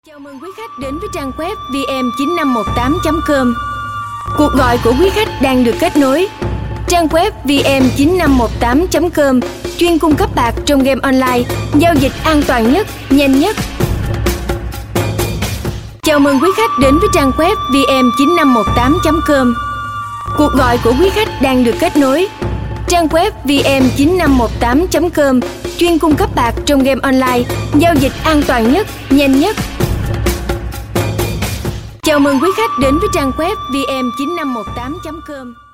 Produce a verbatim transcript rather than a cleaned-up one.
Chào mừng quý khách đến với trang web v m chín năm một tám chấm com. Cuộc gọi của quý khách đang được kết nối. Trang web v m chín năm một tám chấm com chuyên cung cấp bạc trong game online, giao dịch an toàn nhất, nhanh nhất. Chào mừng quý khách đến với trang web v m chín năm một tám chấm com. Cuộc gọi của quý khách đang được kết nối. Trang web v m chín năm một tám chấm com chuyên cung cấp bạc trong game online, giao dịch an toàn nhất, nhanh nhất. Chào mừng quý khách đến với trang web v m chín năm một tám chấm com.